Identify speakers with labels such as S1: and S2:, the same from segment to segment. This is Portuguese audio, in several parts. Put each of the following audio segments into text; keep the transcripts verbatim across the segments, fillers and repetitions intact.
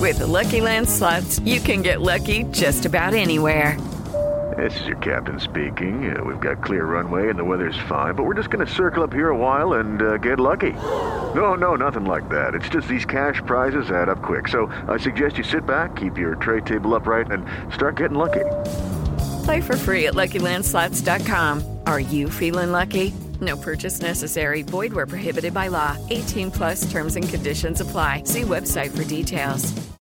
S1: With the Lucky Land Slots, you can get lucky just about anywhere.
S2: This is your captain speaking. Uh, we've got clear runway and the weather's fine, but we're just going to circle up here a while and uh, get lucky. No, no, nothing like that. It's just these cash prizes add up quick. So I suggest you sit back, keep your tray table upright, and start getting lucky.
S1: Play for free at Lucky Land Slots dot com. Are you feeling lucky? No purchase necessary. Void where prohibited by law. eighteen plus terms and conditions apply. See website for details.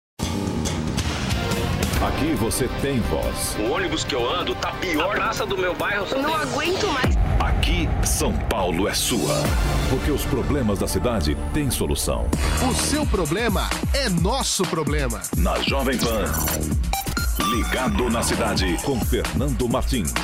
S3: Aqui você tem voz.
S4: O ônibus que eu ando tá pior. A praça do meu bairro...
S5: Eu não aguento mais.
S3: Aqui, São Paulo é sua. Porque os problemas da cidade têm solução.
S6: O seu problema é nosso problema.
S3: Na Jovem Pan. Ligado na Cidade, com Fernando Martins.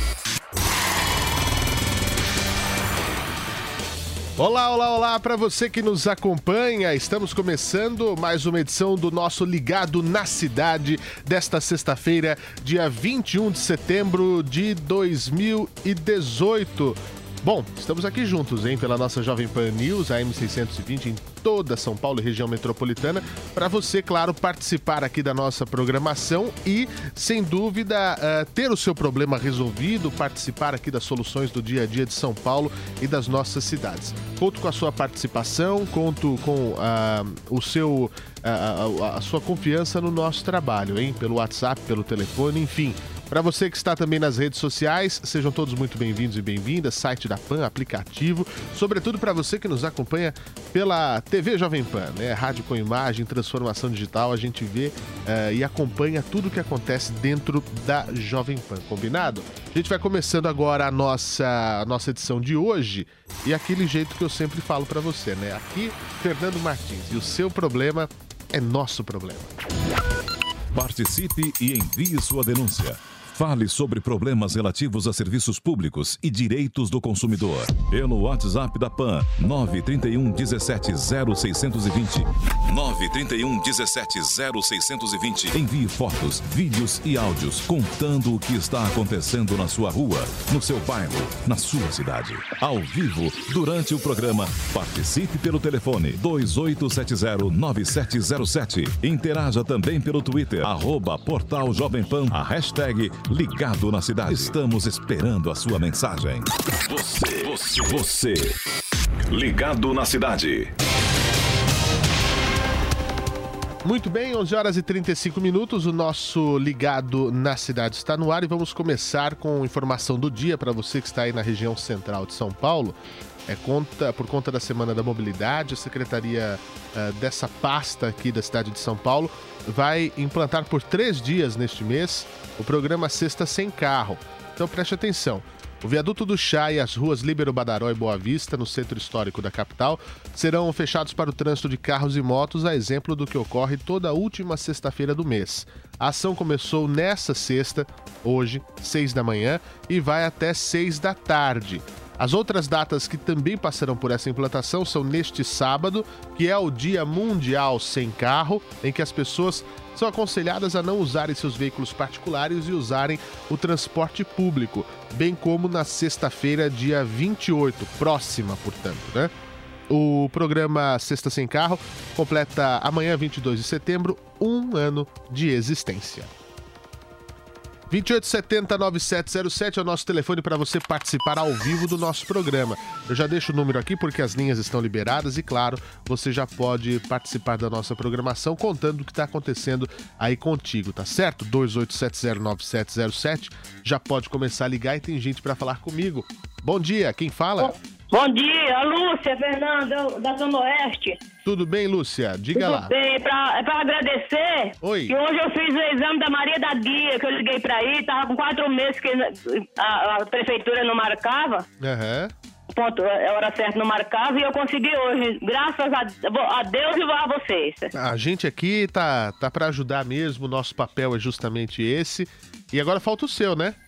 S6: Olá, olá, olá para você que nos acompanha. Estamos começando mais uma edição do nosso Ligado na Cidade desta sexta-feira, dia vinte e um de setembro de dois mil e dezoito. Bom, estamos aqui juntos, hein, pela nossa Jovem Pan News, A M seiscentos e vinte, em toda São Paulo e região metropolitana, para você, claro, participar aqui da nossa programação e, sem dúvida, uh, ter o seu problema resolvido, participar aqui das soluções do dia a dia de São Paulo e das nossas cidades. Conto com a sua participação, conto com uh, o seu, uh, a, a sua confiança no nosso trabalho, hein, pelo WhatsApp, pelo telefone, enfim. Para você que está também nas redes sociais, sejam todos muito bem-vindos e bem-vindas, site da Pan, aplicativo, sobretudo para você que nos acompanha pela T V Jovem Pan, né? Rádio com imagem, transformação digital, a gente vê uh, e acompanha tudo o que acontece dentro da Jovem Pan, combinado? A gente vai começando agora a nossa, a nossa edição de hoje e aquele jeito que eu sempre falo para você, né? Aqui, Fernando Martins, e o seu problema é nosso problema.
S3: Participe e envie sua denúncia. Fale sobre problemas relativos a serviços públicos e direitos do consumidor. Pelo WhatsApp da Pan, nove três um, dezessete, zero seiscentos e vinte. nove três um, dezessete, zero seiscentos e vinte. Envie fotos, vídeos e áudios contando o que está acontecendo na sua rua, no seu bairro, na sua cidade. Ao vivo, durante o programa, participe pelo telefone dois oito sete zero, nove sete zero sete. Interaja também pelo Twitter, arroba Portal Jovem Pan, a hashtag Ligado na Cidade. Estamos esperando a sua mensagem. Você, você, você. Ligado na Cidade.
S6: Muito bem, onze horas e trinta e cinco minutos, o nosso Ligado na Cidade está no ar e vamos começar com informação do dia para você que está aí na região central de São Paulo. É conta, por conta da Semana da Mobilidade, a secretaria uh, dessa pasta aqui da cidade de São Paulo vai implantar por três dias neste mês o programa Sexta Sem Carro. Então preste atenção. O viaduto do Chá e as ruas Líbero Badaró e Boa Vista, no centro histórico da capital, serão fechados para o trânsito de carros e motos, a exemplo do que ocorre toda a última sexta-feira do mês. A ação começou nesta sexta, hoje, seis da manhã, e vai até seis da tarde. As outras datas que também passarão por essa implantação são neste sábado, que é o Dia Mundial Sem Carro, em que as pessoas são aconselhadas a não usarem seus veículos particulares e usarem o transporte público, bem como na sexta-feira, dia vinte e oito, próxima, portanto, né? O programa Sexta Sem Carro completa amanhã, vinte e dois de setembro, um ano de existência. vinte e oito setenta, nove sete zero sete é o nosso telefone para você participar ao vivo do nosso programa. Eu já deixo o número aqui porque as linhas estão liberadas e, claro, você já pode participar da nossa programação contando o que está acontecendo aí contigo, tá certo? dois oito sete zero, nove sete zero sete, já pode começar a ligar e tem gente para falar comigo. Bom dia, quem fala?
S7: Bom dia, Lúcia Fernanda, da Zona Oeste.
S6: Tudo bem, Lúcia? Diga
S7: Tudo
S6: lá.
S7: Tudo bem, pra, é pra agradecer.
S6: Oi.
S7: Que hoje eu fiz o exame da Maria da Guia, que eu liguei pra aí, tava com quatro meses que a, a prefeitura não marcava.
S6: Aham.
S7: Uhum. Ponto, a hora certa não marcava e eu consegui hoje, graças a, a Deus e a vocês.
S6: A gente aqui tá, tá pra ajudar mesmo, nosso papel é justamente esse. E agora falta o seu, né?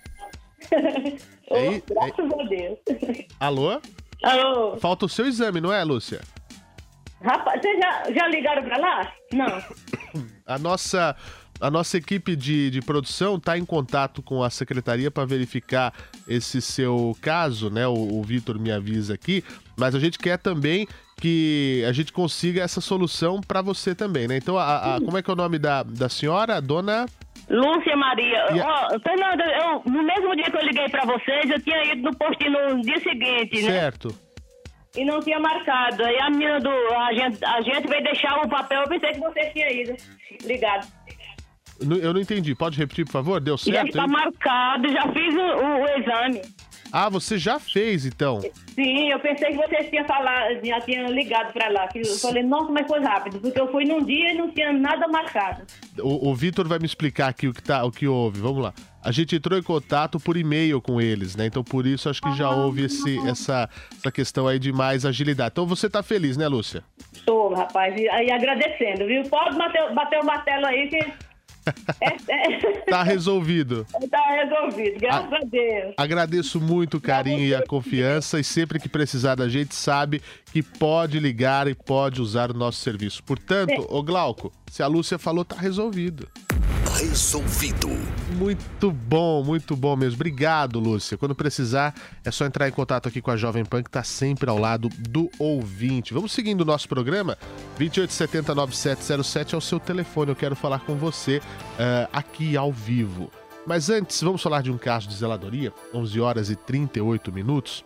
S7: oh,
S6: é,
S7: graças
S6: é...
S7: a Deus.
S6: Alô?
S7: Alô?
S6: Falta o seu exame, não é, Lúcia?
S7: Rapaz, vocês já, já ligaram pra lá? Não.
S6: A nossa, a nossa equipe de, de produção está em contato com a secretaria para verificar esse seu caso, né? O, o Vitor me avisa aqui, mas a gente quer também que a gente consiga essa solução para você também, né? Então, a, a, como é que é o nome da, da senhora? Dona...
S7: Lúcia Maria.
S6: E a-
S7: Ó, Fernanda, eu, no mesmo dia que eu liguei pra vocês, eu tinha ido no postinho no dia seguinte, né?
S6: Certo.
S7: E não tinha marcado. Aí a menina do... A gente, a gente veio deixar o papel, eu pensei que vocês tinham ido. Ligado.
S6: Não- Eu não entendi. Pode repetir, por favor? Deu
S7: Já
S6: certo?
S7: está
S6: hein?
S7: marcado, já fiz o, o- o exame.
S6: Ah, você já fez, então.
S7: Sim, eu pensei que vocês tinham falado, já tinham ligado pra lá. Que eu falei, nossa, mas foi rápido, porque eu fui num dia e não tinha nada marcado.
S6: O, o Vitor vai me explicar aqui o que, tá, o que houve. Vamos lá. A gente entrou em contato por e-mail com eles, né? Então, por isso, acho que já houve esse, essa, essa questão aí de mais agilidade. Então, você tá feliz, né, Lúcia?
S7: Tô, rapaz, e aí agradecendo, viu? Pode bater, bater o martelo aí que... É, é,
S6: Tá resolvido.
S7: tá resolvido, graças a Deus.
S6: Agradeço muito o carinho e a confiança e sempre que precisar da gente, sabe que pode ligar e pode usar o nosso serviço. Portanto, ô Glauco, se a Lúcia falou, tá resolvido.
S5: Resolvido.
S6: Muito bom, muito bom mesmo. Obrigado, Lúcia. Quando precisar, é só entrar em contato aqui com a Jovem Pan, que tá sempre ao lado do ouvinte. Vamos seguindo o nosso programa. vinte e oito setenta, noventa e sete zero sete é o seu telefone. Eu quero falar com você uh, aqui ao vivo. Mas antes, vamos falar de um caso de zeladoria. onze horas e trinta e oito minutos.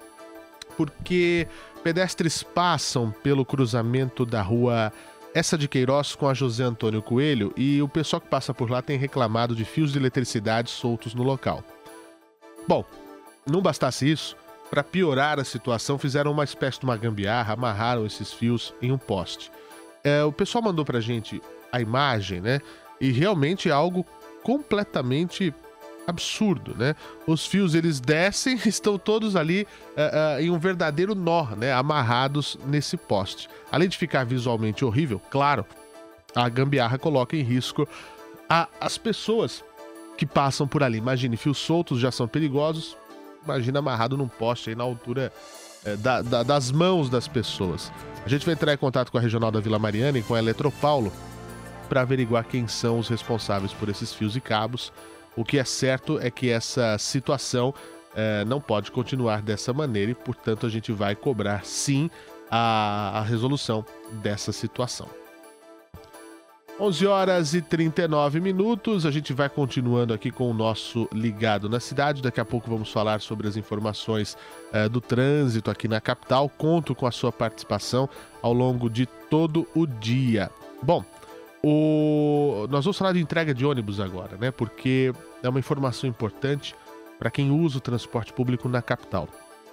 S6: Porque pedestres passam pelo cruzamento da rua Essa de Queiroz com a José Antônio Coelho e o pessoal que passa por lá tem reclamado de fios de eletricidade soltos no local. Bom, não bastasse isso, para piorar a situação, fizeram uma espécie de uma gambiarra, amarraram esses fios em um poste. É, o pessoal mandou pra gente a imagem, né? E realmente é algo completamente absurdo, né? Os fios, eles descem e estão todos ali uh, uh, em um verdadeiro nó, né? Amarrados nesse poste. Além de ficar visualmente horrível, claro, a gambiarra coloca em risco a, as pessoas que passam por ali. Imagine, fios soltos já são perigosos, imagina amarrado num poste aí na altura uh, da, da, das mãos das pessoas. A gente vai entrar em contato com a Regional da Vila Mariana e com a Eletropaulo para averiguar quem são os responsáveis por esses fios e cabos. O que é certo é que essa situação eh, não pode continuar dessa maneira e, portanto, a gente vai cobrar, sim, a, a resolução dessa situação. onze horas e trinta e nove minutos, a gente vai continuando aqui com o nosso Ligado na Cidade. Daqui a pouco vamos falar sobre as informações eh, do trânsito aqui na capital. Conto com a sua participação ao longo de todo o dia. Bom, O... nós vamos falar de entrega de ônibus agora, né? Porque é uma informação importante para quem usa o transporte público na capital.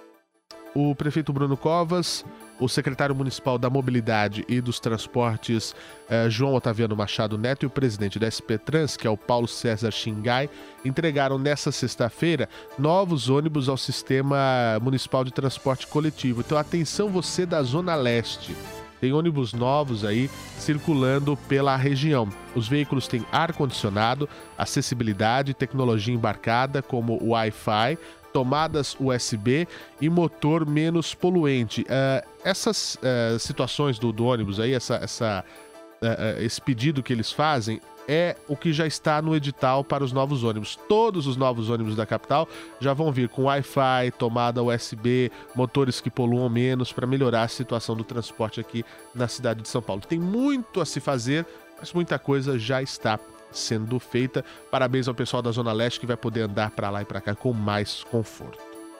S6: O prefeito Bruno Covas, o secretário municipal da Mobilidade e dos Transportes, eh, João Otaviano Machado Neto, e o presidente da S P Trans, que é o Paulo César Xingai, entregaram nesta sexta-feira novos ônibus ao Sistema Municipal de Transporte Coletivo. Então, atenção você da Zona Leste. Tem ônibus novos aí circulando pela região. Os veículos têm ar-condicionado, acessibilidade, tecnologia embarcada como Wi-Fi, tomadas U S B e motor menos poluente. Uh, essas uh, situações do, do ônibus aí, essa, essa, uh, esse pedido que eles fazem, é o que já está no edital para os novos ônibus. Todos os novos ônibus da capital já vão vir com Wi-Fi, tomada U S B, motores que poluam menos para melhorar a situação do transporte aqui na cidade de São Paulo. Tem muito a se fazer, mas muita coisa já está sendo feita. Parabéns ao pessoal da Zona Leste que vai poder andar para lá e para cá com mais conforto.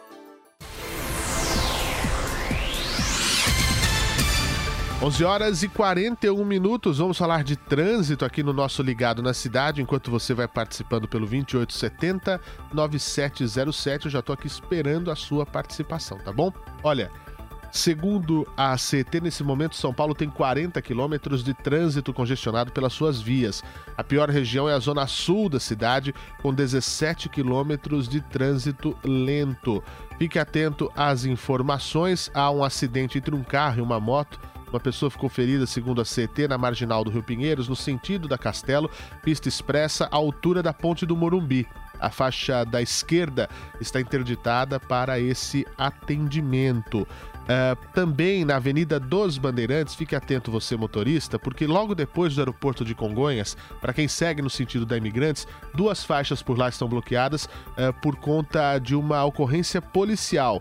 S6: onze horas e quarenta e um minutos, vamos falar de trânsito aqui no nosso Ligado na Cidade, enquanto você vai participando pelo vinte e oito setenta, noventa e sete zero sete, eu já estou aqui esperando a sua participação, tá bom? Olha, segundo a C E T, nesse momento São Paulo tem quarenta quilômetros de trânsito congestionado pelas suas vias. A pior região é a zona sul da cidade, com dezessete quilômetros de trânsito lento. Fique atento às informações, há um acidente entre um carro e uma moto. Uma pessoa ficou ferida, segundo a C E T, na marginal do Rio Pinheiros, no sentido da Castelo, pista expressa à altura da Ponte do Morumbi. A faixa da esquerda está interditada para esse atendimento. Uh, também na Avenida dos Bandeirantes, fique atento você motorista, porque logo depois do aeroporto de Congonhas, para quem segue no sentido da Imigrantes, duas faixas por lá estão bloqueadas uh, por conta de uma ocorrência policial.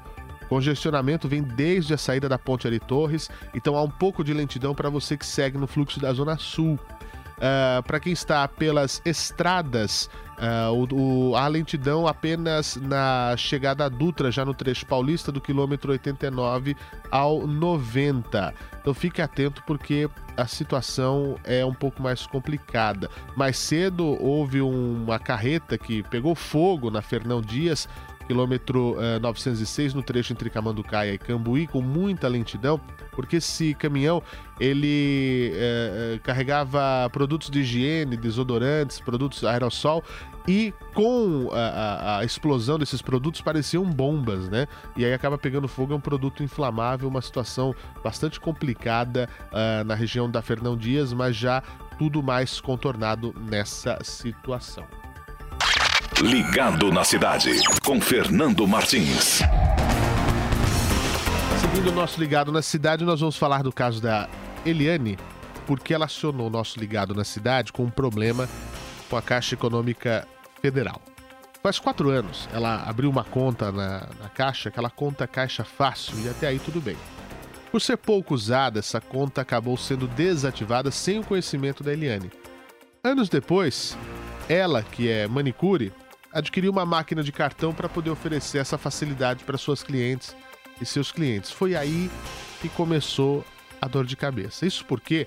S6: Congestionamento vem desde a saída da Ponte Ari Torres, então há um pouco de lentidão para você que segue no fluxo da Zona Sul. Uh, para quem está pelas estradas, uh, o, o, a lentidão apenas na chegada a Dutra, já no trecho paulista, do quilômetro oitenta e nove ao noventa. Então fique atento porque a situação é um pouco mais complicada. Mais cedo houve uma carreta que pegou fogo na Fernão Dias, quilômetro uh, novecentos e seis, no trecho entre Camanducaia e Cambuí, com muita lentidão, porque esse caminhão ele uh, carregava produtos de higiene, desodorantes, produtos aerossol, e com a, a, a explosão desses produtos pareciam bombas, né? E aí acaba pegando fogo, é um produto inflamável, uma situação bastante complicada uh, na região da Fernão Dias, mas já tudo mais contornado nessa situação.
S5: Ligado na Cidade, com Fernando Martins.
S6: Seguindo o nosso Ligado na Cidade, nós vamos falar do caso da Eliane, porque ela acionou o nosso Ligado na Cidade com um problema com a Caixa Econômica Federal. Faz quatro anos, ela abriu uma conta na, na Caixa, aquela conta Caixa Fácil, e até aí tudo bem. Por ser pouco usada, essa conta acabou sendo desativada sem o conhecimento da Eliane. Anos depois, ela, que é manicure, adquiriu uma máquina de cartão para poder oferecer essa facilidade para suas clientes e seus clientes. Foi aí que começou a dor de cabeça. Isso porque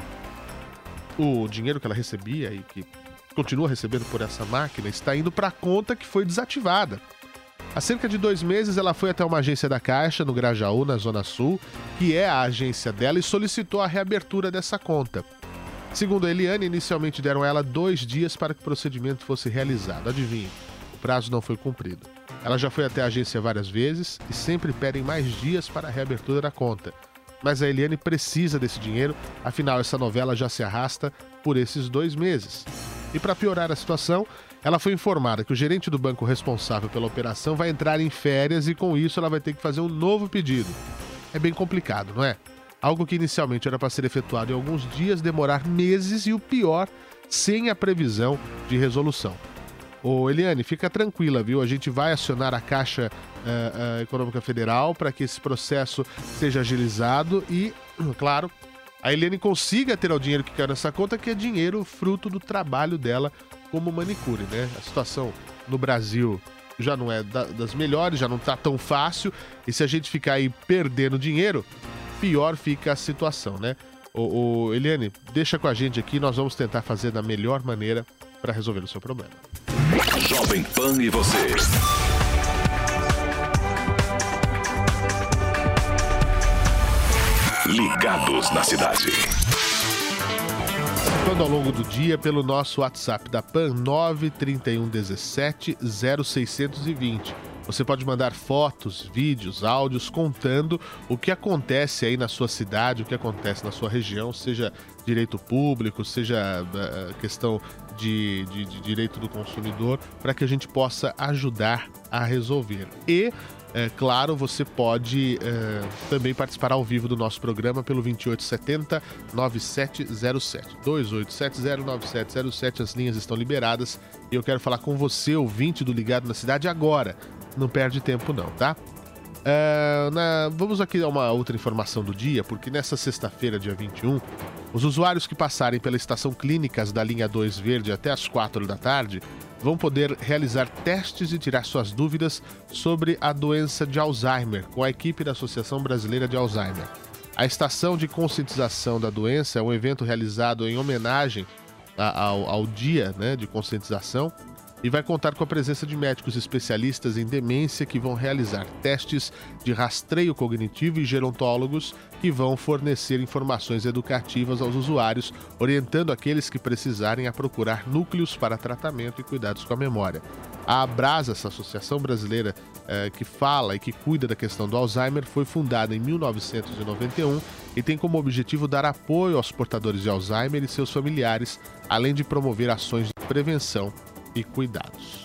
S6: o dinheiro que ela recebia e que continua recebendo por essa máquina está indo para a conta que foi desativada. Há cerca de dois meses ela foi até uma agência da Caixa, no Grajaú, na Zona Sul, que é a agência dela, e solicitou a reabertura dessa conta. Segundo a Eliane, inicialmente deram a ela dois dias para que o procedimento fosse realizado. Adivinhe, o prazo não foi cumprido. Ela já foi até a agência várias vezes e sempre pedem mais dias para a reabertura da conta. Mas a Eliane precisa desse dinheiro, afinal essa novela já se arrasta por esses dois meses. E para piorar a situação, ela foi informada que o gerente do banco responsável pela operação vai entrar em férias e com isso ela vai ter que fazer um novo pedido. É bem complicado, não é? Algo que inicialmente era para ser efetuado em alguns dias, demorar meses e o pior, sem a previsão de resolução. Ô Eliane, fica tranquila, viu? A gente vai acionar a Caixa uh, uh, Econômica Federal para que esse processo seja agilizado e, claro, a Eliane consiga ter o dinheiro que quer nessa conta, que é dinheiro fruto do trabalho dela como manicure, né? A situação no Brasil já não é da, das melhores, já não tá tão fácil, e se a gente ficar aí perdendo dinheiro, pior fica a situação, né? Ô, ô, Eliane, deixa com a gente aqui, nós vamos tentar fazer da melhor maneira para resolver o seu problema.
S5: Jovem Pan e você. Ligados na Cidade.
S6: Quando ao longo do dia pelo nosso WhatsApp da Pan, nove trinta e um dezessete zero seiscentos e vinte. Você pode mandar fotos, vídeos, áudios contando o que acontece aí na sua cidade, o que acontece na sua região, seja direito público, seja uh, questão de, de, de direito do consumidor, para que a gente possa ajudar a resolver. E, é claro, você pode uh, também participar ao vivo do nosso programa pelo vinte e oito setenta, nove sete zero sete. dois oito sete zero nove sete zero sete, as linhas estão liberadas e eu quero falar com você, ouvinte do Ligado na Cidade, agora. Não perde tempo não, tá? Uh, na... Vamos aqui a uma outra informação do dia, porque nessa sexta-feira, dia vinte e um, os usuários que passarem pela estação Clínicas da linha dois Verde até às quatro da tarde vão poder realizar testes e tirar suas dúvidas sobre a doença de Alzheimer com a equipe da Associação Brasileira de Alzheimer. A estação de conscientização da doença é um evento realizado em homenagem a, ao, ao dia, né, de conscientização, e vai contar com a presença de médicos especialistas em demência que vão realizar testes de rastreio cognitivo e gerontólogos que vão fornecer informações educativas aos usuários, orientando aqueles que precisarem a procurar núcleos para tratamento e cuidados com a memória. A Abrasa, essa associação brasileira eh, que fala e que cuida da questão do Alzheimer, foi fundada em mil novecentos e noventa e um e tem como objetivo dar apoio aos portadores de Alzheimer e seus familiares, além de promover ações de prevenção e cuidados.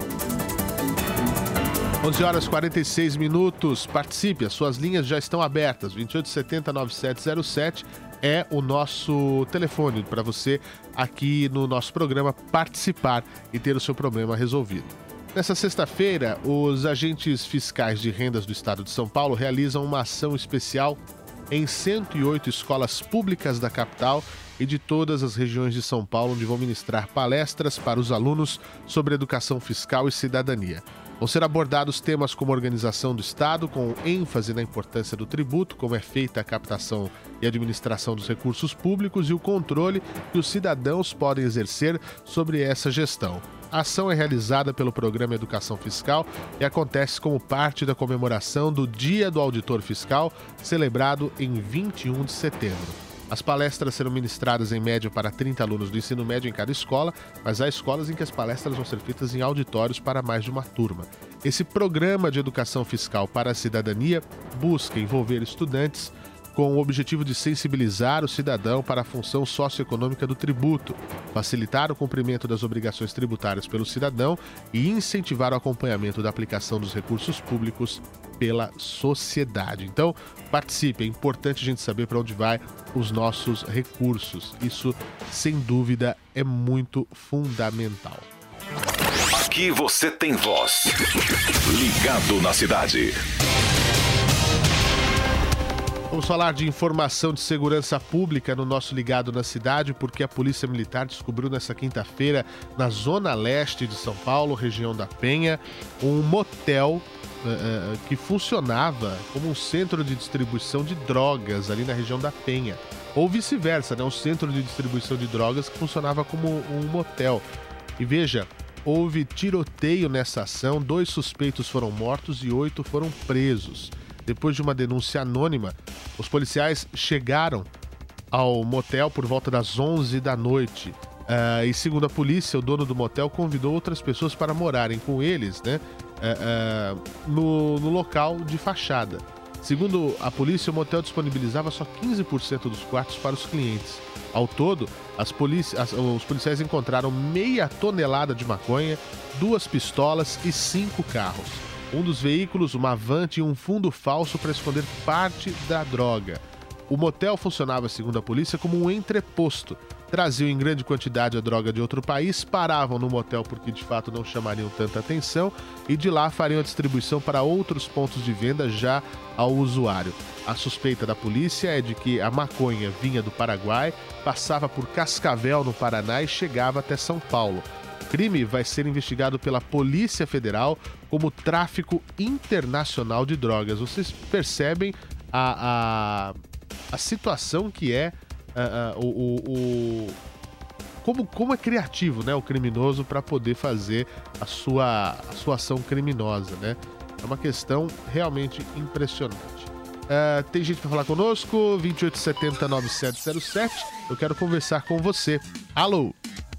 S6: onze horas e quarenta e seis minutos. Participe, as suas linhas já estão abertas. vinte e oito setenta, nove sete zero sete é o nosso telefone para você aqui no nosso programa participar e ter o seu problema resolvido. Nessa sexta-feira, os agentes fiscais de rendas do estado de São Paulo realizam uma ação especial em cento e oito escolas públicas da capital e de todas as regiões de São Paulo, onde vão ministrar palestras para os alunos sobre educação fiscal e cidadania. Vão ser abordados temas como organização do Estado, com ênfase na importância do tributo, como é feita a captação e administração dos recursos públicos e o controle que os cidadãos podem exercer sobre essa gestão. A ação é realizada pelo Programa Educação Fiscal e acontece como parte da comemoração do Dia do Auditor Fiscal, celebrado em vinte e um de setembro. As palestras serão ministradas em média para trinta alunos do ensino médio em cada escola, mas há escolas em que as palestras vão ser feitas em auditórios para mais de uma turma. Esse programa de educação fiscal para a cidadania busca envolver estudantes com o objetivo de sensibilizar o cidadão para a função socioeconômica do tributo, facilitar o cumprimento das obrigações tributárias pelo cidadão e incentivar o acompanhamento da aplicação dos recursos públicos pela sociedade. Então, participe, é importante a gente saber para onde vai os nossos recursos. Isso, sem dúvida, é muito fundamental.
S5: Aqui você tem voz. Ligado na cidade.
S6: Vamos falar de informação de segurança pública no nosso Ligado na Cidade, porque a Polícia Militar descobriu nessa quinta-feira, na zona leste de São Paulo, região da Penha, um motel uh, que funcionava como um centro de distribuição de drogas ali na região da Penha. Ou vice-versa, né? Um centro de distribuição de drogas que funcionava como um motel. E veja, houve tiroteio nessa ação, dois suspeitos foram mortos e oito foram presos. Depois de uma denúncia anônima, os policiais chegaram ao motel por volta das onze da noite. Uh, e segundo a polícia, o dono do motel convidou outras pessoas para morarem com eles, né, uh, uh, no, no local de fachada. Segundo a polícia, o motel disponibilizava só quinze por cento dos quartos para os clientes. Ao todo, as polici- as, os policiais encontraram meia tonelada de maconha, duas pistolas e cinco carros. Um dos veículos, uma van, tinha um fundo falso para esconder parte da droga. O motel funcionava, segundo a polícia, como um entreposto. Traziam em grande quantidade a droga de outro país, paravam no motel porque de fato não chamariam tanta atenção e de lá fariam a distribuição para outros pontos de venda já ao usuário. A suspeita da polícia é de que a maconha vinha do Paraguai, passava por Cascavel, no Paraná, e chegava até São Paulo. O crime vai ser investigado pela Polícia Federal como tráfico internacional de drogas. Vocês percebem a, a, a situação que é uh, uh, o, o, o como, como é criativo, né, o criminoso para poder fazer a sua, a sua ação criminosa, né? É uma questão realmente impressionante. Uh, tem gente para falar conosco, vinte e oito setenta, nove sete zero sete. Eu quero conversar com você. Alô?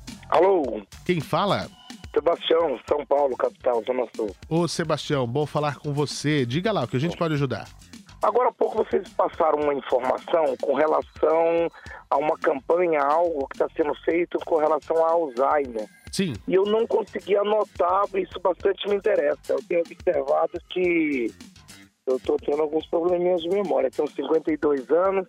S8: Alô?
S6: Quem fala?
S8: Sebastião, São Paulo, capital, Zona Sul.
S6: Ô, Sebastião, bom falar com você. Diga lá, o que a gente pode ajudar?
S8: Agora há pouco vocês passaram uma informação com relação a uma campanha, algo que está sendo feito com relação a Alzheimer.
S6: Sim.
S8: E eu não consegui anotar, isso bastante me interessa. Eu tenho observado que eu estou tendo alguns probleminhas de memória. Tenho cinquenta e dois anos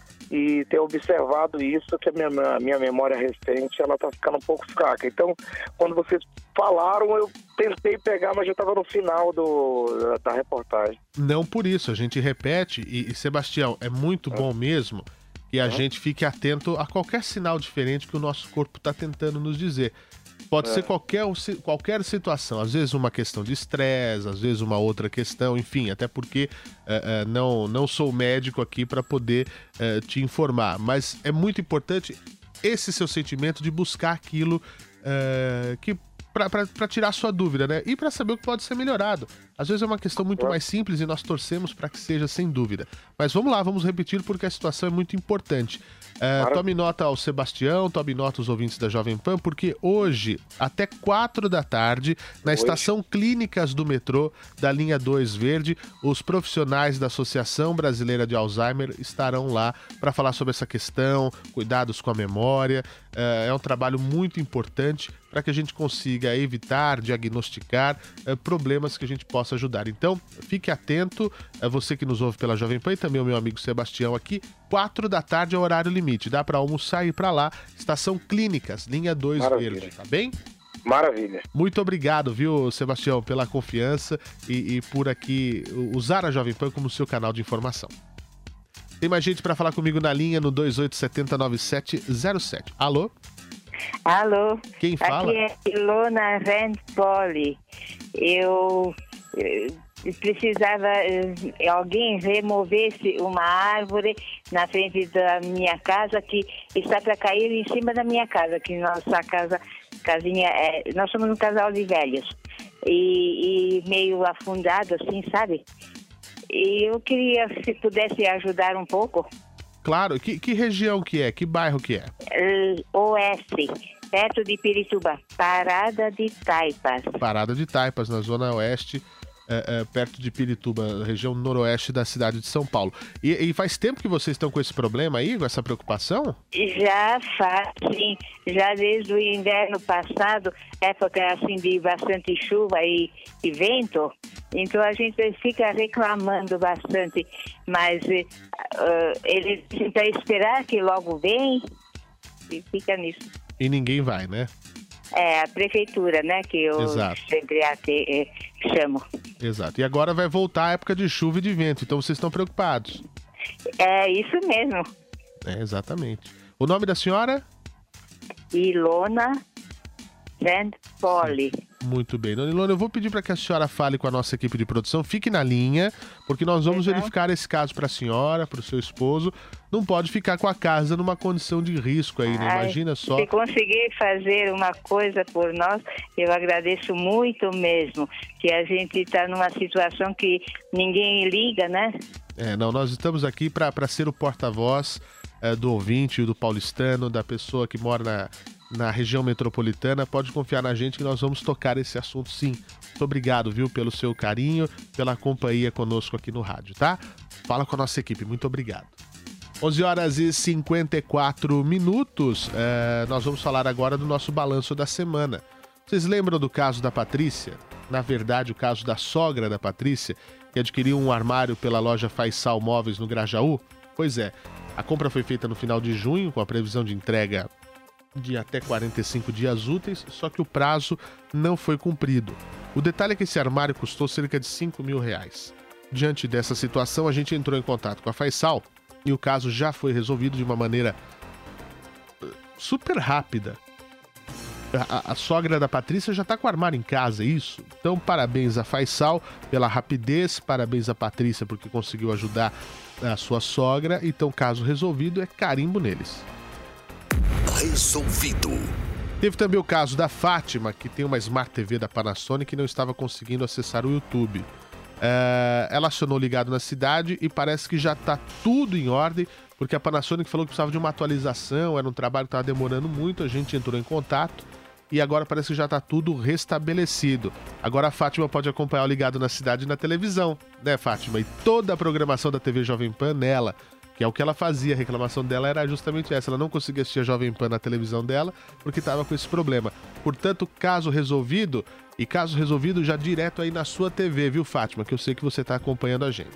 S8: e tenho observado isso, que a minha, minha memória recente ela está ficando um pouco fraca. Então, quando vocês falaram, eu tentei pegar, mas já estava no final do, da reportagem.
S6: Não por isso, a gente repete. E, e Sebastião, é muito é. bom mesmo que a é. gente fique atento a qualquer sinal diferente que o nosso corpo está tentando nos dizer. Pode é. ser qualquer, qualquer situação, às vezes uma questão de estresse, às vezes uma outra questão, enfim, até porque uh, uh, não, não sou médico aqui para poder uh, te informar, mas é muito importante esse seu sentimento de buscar aquilo uh, que para tirar a sua dúvida, né? E para saber o que pode ser melhorado. Às vezes é uma questão muito mais simples e nós torcemos para que seja sem dúvida. Mas vamos lá, vamos repetir porque a situação é muito importante. É, tome nota ao Sebastião, tome nota aos ouvintes da Jovem Pan, porque hoje, até quatro da tarde, na hoje. estação Clínicas do metrô da linha dois Verde, os profissionais da Associação Brasileira de Alzheimer estarão lá para falar sobre essa questão, cuidados com a memória. É, é um trabalho muito importante para que a gente consiga evitar, diagnosticar é, problemas que a gente possa ajudar. Então, fique atento, é você que nos ouve pela Jovem Pan e também o meu amigo Sebastião aqui, quatro da tarde é o horário limite, dá para almoçar e ir para lá, Estação Clínicas, linha dois Verde, tá bem?
S8: Maravilha.
S6: Muito obrigado, viu, Sebastião, pela confiança e, e por aqui usar a Jovem Pan como seu canal de informação. Tem mais gente para falar comigo na linha no dois oito sete zero nove sete zero sete. Alô?
S9: Alô?
S6: Quem fala?
S9: Aqui é Ilona Randpoli. Eu, eu precisava eh, alguém removesse uma árvore na frente da minha casa que está para cair em cima da minha casa, que nossa casa, casinha, é, nós somos um casal de velhos e, e meio afundado assim, sabe? E eu queria, se pudesse ajudar um pouco.
S6: Claro, que, que região que é? Que bairro que é?
S9: Oeste, perto de Pirituba, Parada de Taipas.
S6: Parada de Taipas, na zona oeste, é, é, perto de Pirituba, região noroeste da cidade de São Paulo. E, e faz tempo que vocês estão com esse problema aí, com essa preocupação?
S9: Já faz, sim. Já desde o inverno passado, época assim de bastante chuva e, e vento, então a gente fica reclamando bastante, mas uh, eles tentam esperar que logo vem e fica nisso.
S6: E ninguém vai, né?
S9: É, a prefeitura, né, que eu
S6: Exato.
S9: sempre até, eh, chamo.
S6: Exato. E agora vai voltar a época de chuva e de vento, então vocês estão preocupados.
S9: É isso mesmo.
S6: É, exatamente. O nome da senhora?
S9: Ilona Randpoli.
S6: Muito bem. Dona Ilona, eu vou pedir para que a senhora fale com a nossa equipe de produção. Fique na linha, porque nós vamos uhum. verificar esse caso para a senhora, para o seu esposo. Não pode ficar com a casa numa condição de risco aí, né? Imagina
S9: Ai,
S6: só.
S9: Se conseguir fazer uma coisa por nós, eu agradeço muito mesmo. Que a gente está numa situação que ninguém liga, né?
S6: É, não, nós estamos aqui para ser o porta-voz é, do ouvinte, do paulistano, da pessoa que mora na... na região metropolitana. Pode confiar na gente que nós vamos tocar esse assunto, sim. Muito obrigado, viu, pelo seu carinho, pela companhia conosco aqui no rádio, tá? Fala com a nossa equipe, muito obrigado. onze horas e cinquenta e quatro minutos, é, nós vamos falar agora do nosso balanço da semana. Vocês lembram do caso da Patrícia? Na verdade, o caso da sogra da Patrícia, que adquiriu um armário pela loja Faisal Móveis no Grajaú? Pois é, a compra foi feita no final de junho, com a previsão de entrega de até quarenta e cinco dias úteis, só que o prazo não foi cumprido. O detalhe é que esse armário custou cerca de cinco mil reais. Diante dessa situação, a gente entrou em contato com a Faisal e o caso já foi resolvido de uma maneira super rápida. A, a sogra da Patrícia já está com o armário em casa, é isso? Então, parabéns a Faisal pela rapidez, parabéns a Patrícia porque conseguiu ajudar a sua sogra. Então, caso resolvido, é carimbo neles.
S5: Resolvido.
S6: Teve também o caso da Fátima, que tem uma Smart T V da Panasonic e não estava conseguindo acessar o YouTube. É, ela acionou ligado na cidade e parece que já está tudo em ordem, porque a Panasonic falou que precisava de uma atualização, era um trabalho que estava demorando muito, a gente entrou em contato e agora parece que já está tudo restabelecido. Agora a Fátima pode acompanhar o Ligado na Cidade na televisão, né, Fátima? E toda a programação da T V Jovem Pan nela, que é o que ela fazia. A reclamação dela era justamente essa, ela não conseguia assistir a Jovem Pan na televisão dela porque estava com esse problema. Portanto, caso resolvido, e caso resolvido já direto aí na sua T V, viu, Fátima? Que eu sei que você está acompanhando a gente.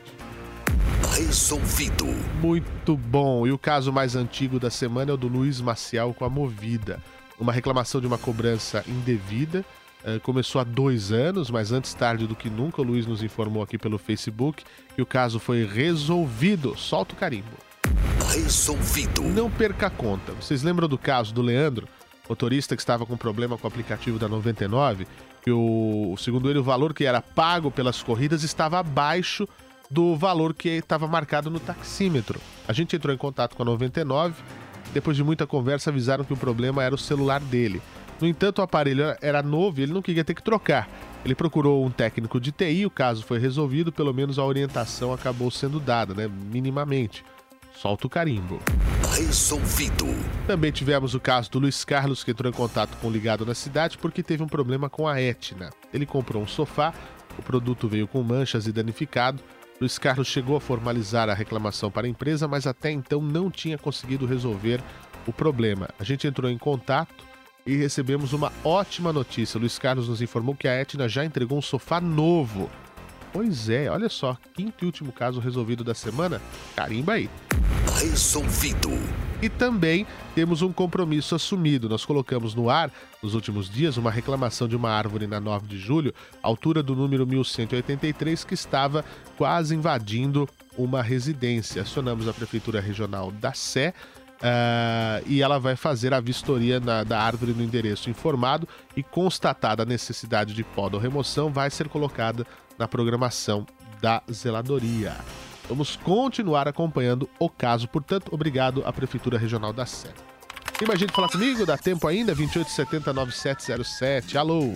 S5: Resolvido.
S6: Muito bom. E o caso mais antigo da semana é o do Luiz Maciel com a Movida. Uma reclamação de uma cobrança indevida. Uh, começou há dois anos, mas antes tarde do que nunca, o Luiz nos informou aqui pelo Facebook que o caso foi resolvido. Solta o carimbo.
S5: Resolvido.
S6: Não perca a conta. Vocês lembram do caso do Leandro, motorista que estava com problema com o aplicativo da noventa e nove? Que, o, segundo ele, o valor que era pago pelas corridas estava abaixo do valor que estava marcado no taxímetro. A gente entrou em contato com a noventa e nove. Depois de muita conversa, avisaram que o problema era o celular dele. No entanto, o aparelho era novo e ele não queria ter que trocar. Ele procurou um técnico de T I, o caso foi resolvido, pelo menos a orientação acabou sendo dada, né? Minimamente. Solta o carimbo.
S5: Resolvido.
S6: Também tivemos o caso do Luiz Carlos, que entrou em contato com o Ligado na Cidade porque teve um problema com a Etna. Ele comprou um sofá, o produto veio com manchas e danificado. Luiz Carlos chegou a formalizar a reclamação para a empresa, mas até então não tinha conseguido resolver o problema. A gente entrou em contato e recebemos uma ótima notícia. O Luiz Carlos nos informou que a Etna já entregou um sofá novo. Pois é, olha só, quinto e último caso resolvido da semana. Carimba aí.
S5: Resolvido.
S6: E também temos um compromisso assumido. Nós colocamos no ar, nos últimos dias, uma reclamação de uma árvore na nove de julho, altura do número mil cento e oitenta e três, que estava quase invadindo uma residência. Acionamos a Prefeitura Regional da Sé uh, e ela vai fazer a vistoria na, da árvore no endereço informado e, constatada a necessidade de poda ou remoção, vai ser colocada na programação da zeladoria. Vamos continuar acompanhando o caso, portanto, obrigado à Prefeitura Regional da Sé. Tem mais gente falar comigo? Dá tempo ainda? vinte e oito setenta, noventa e sete zero sete. Alô?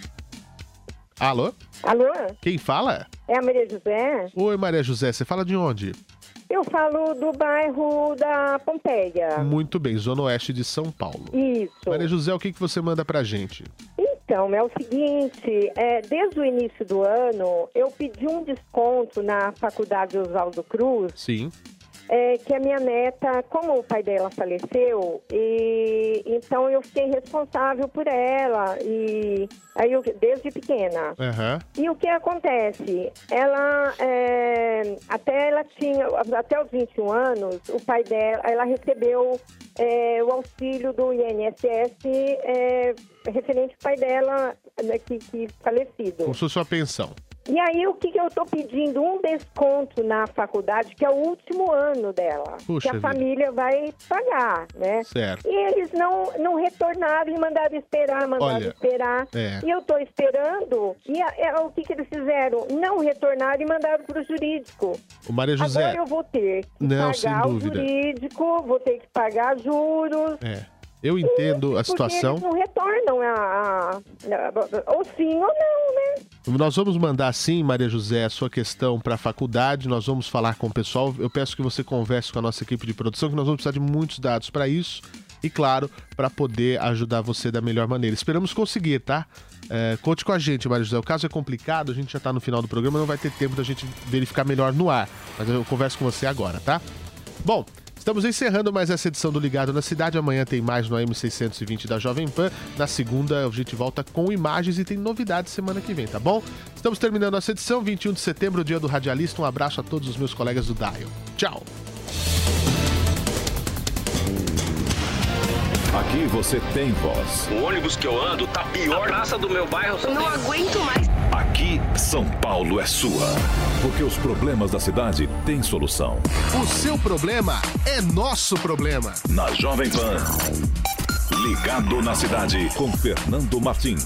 S6: Alô?
S10: Alô?
S6: Quem fala?
S10: É a Maria José.
S6: Oi, Maria José. Você fala de onde?
S10: Eu falo do bairro da Pompeia.
S6: Muito bem, Zona Oeste de São Paulo.
S10: Isso.
S6: Maria José, o que, que você manda pra gente?
S10: Então, é o seguinte, é, desde o início do ano, eu pedi um desconto na Faculdade Oswaldo Cruz.
S6: Sim.
S10: É, que a minha neta, como o pai dela faleceu, e então eu fiquei responsável por ela, e aí eu, desde pequena.
S6: Uhum.
S10: E o que acontece? Ela, é, até ela tinha, até os vinte e um anos, o pai dela, ela recebeu é, o auxílio do I N S S é, referente ao pai dela, né, que, que falecido.
S6: Como se fosse uma pensão.
S10: E aí, o que, que eu estou pedindo? Um desconto na faculdade, que é o último ano dela.
S6: Puxa
S10: que a
S6: vida.
S10: família vai pagar, né?
S6: Certo.
S10: E eles não, não retornaram e mandaram esperar, mandaram
S6: Olha,
S10: esperar.
S6: é.
S10: E eu estou esperando. E a, é, o que, que eles fizeram? Não retornaram e mandaram para o jurídico.
S6: O Maria José.
S10: Agora eu vou ter que
S6: Não, sem
S10: pagar o
S6: dúvida.
S10: jurídico, vou ter que pagar juros.
S6: É. Eu entendo a situação.
S10: Porque eles não retornam a, a, a, ou sim ou não, né?
S6: Nós vamos mandar sim, Maria José, a sua questão para a faculdade, nós vamos falar com o pessoal. Eu peço que você converse com a nossa equipe de produção, que nós vamos precisar de muitos dados para isso e, claro, para poder ajudar você da melhor maneira. Esperamos conseguir, tá? É, conte com a gente, Maria José. O caso é complicado, a gente já está no final do programa, não vai ter tempo da gente verificar melhor no ar, mas eu converso com você agora, tá? Bom, estamos encerrando mais essa edição do Ligado na Cidade. Amanhã tem mais no A M seiscentos e vinte da Jovem Pan. Na segunda, a gente volta com imagens e tem novidades semana que vem, tá bom? Estamos terminando essa edição, vinte e um de setembro, dia do radialista. Um abraço a todos os meus colegas do Dial. Tchau!
S3: Aqui você tem voz.
S4: O ônibus que eu ando tá pior. A praça do meu bairro.
S11: Eu não aguento mais.
S3: Aqui, São Paulo é sua. Porque os problemas da cidade têm solução.
S6: O seu problema é nosso problema.
S3: Na Jovem Pan. Ligado na Cidade, com Fernando Martins.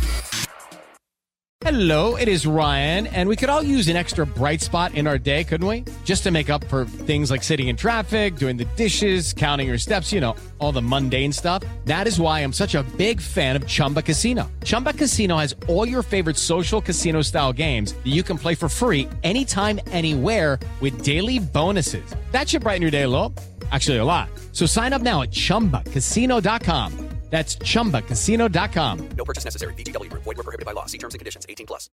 S12: Hello, it is Ryan, and we could all use an extra bright spot in our day, couldn't we? Just to make up for things like sitting in traffic, doing the dishes, counting your steps, you know, all the mundane stuff. That is why I'm such a big fan of Chumba Casino. Chumba Casino has all your favorite social casino-style games that you can play for free anytime, anywhere with daily bonuses. That should brighten your day a little. Actually, a lot. So sign up now at chumba casino dot com. That's chumba casino dot com.
S13: No purchase necessary. V G W Group. Void where prohibited by law. See terms and conditions. eighteen plus.